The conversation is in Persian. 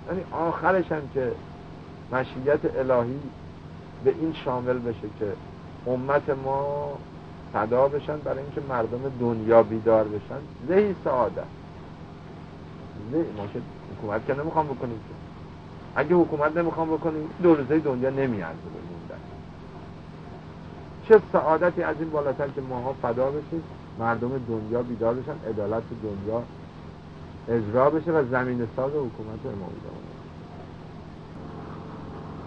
یعنی آخرش هم که مشیت الهی به این شامل بشه که امت ما فدا بشن برای اینکه مردم دنیا بیدار بشن، زهی سعادت. ما که حکومت که نمیخوام بکنیم که، اگه حکومت نمیخوام بکنیم 2 روزه دنیا نمیارزه بموندن. چه سعادتی از این بالاتر که ماها فدا بشیم، مردم دنیا بیدار بشن، عدالت دنیا اجرا بشه و زمین ساز حکومت امامی